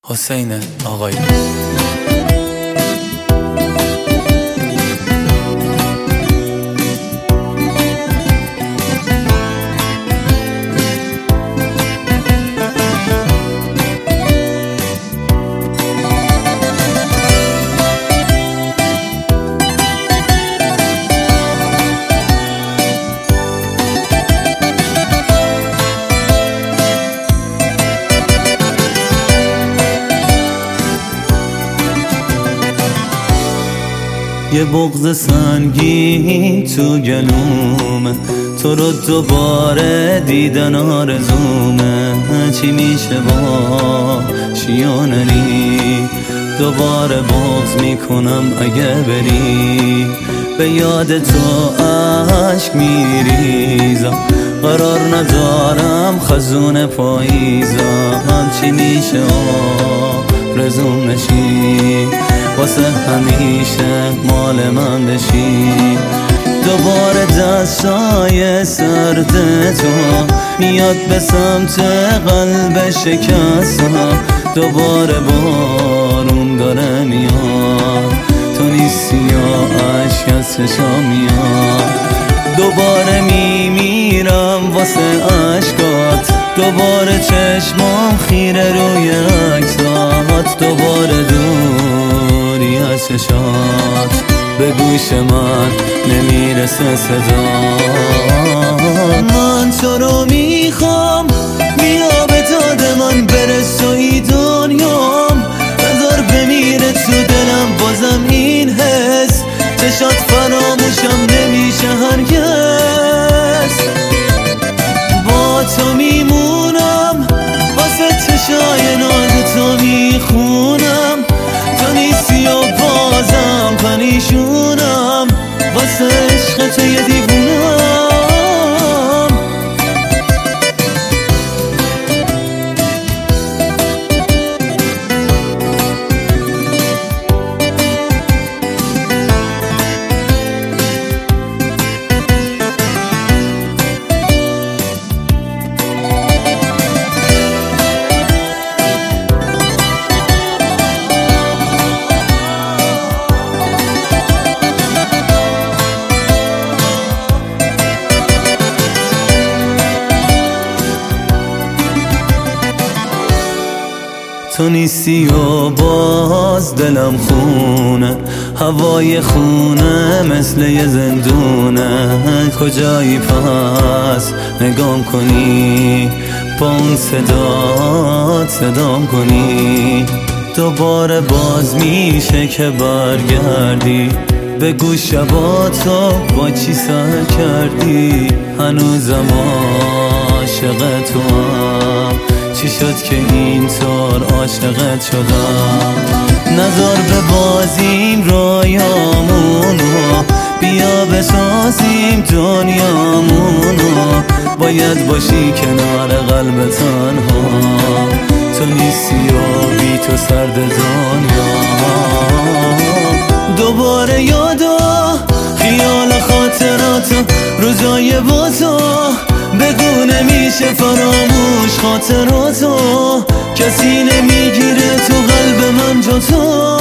حسین آقایی. یه بغض سنگین تو گلومه، تو رو دوباره دیدن آرزومه. چی میشه باشی یا نری، دوباره بغض میکنم اگه بری. به یاد تو عشق میریزم، قرار ندارم خزون پاییزم. چی میشه آرزوم نشی، واسه همیشه مال من بشی. دوباره دستای سرد تو میاد به سمت قلب شکستم. دوباره بارون داره میاد، تو نیستی یا عشق از چشام میاد. دوباره میمیرم واسه عشقات، دوباره چشمام خیره روی عکسات. دوباره دوری از چشات، به گوش من نمیرسه صدا. من تو رو میخوام، بیا به داد من برس توی دنیام. نذار بمیره تو دلم بازم این حس، چشات فراموشم نمیشه هرگز. با تو میمونم، واسه چشای ناز تو میخونم. تو نیستی و بازم پریشونم، واسه عشق تو یه دیوونم. تو نیستی و باز دلم خونه، هوای خونه مثل یه زندونه. کجایی پس نگام کنی، با اون صدات صدام کنی. دوباره باز میشه که برگردی، بگو شباتو با چی سر کردی. هنوزم عاشق تو هم، چی شد که اینطور عاشقت شدم. نذار به بازیم رویامونو، بیا بسازیم دنیامونو. باید باشی کنار قلب تنها، تو نیستی و بی تو سرد دنیا. دوباره یادا خیال خاطراتو، روزای با تو بگو نمیشه فراموش خاطراتو. کسی نمیگیره تو قلب من جا تو.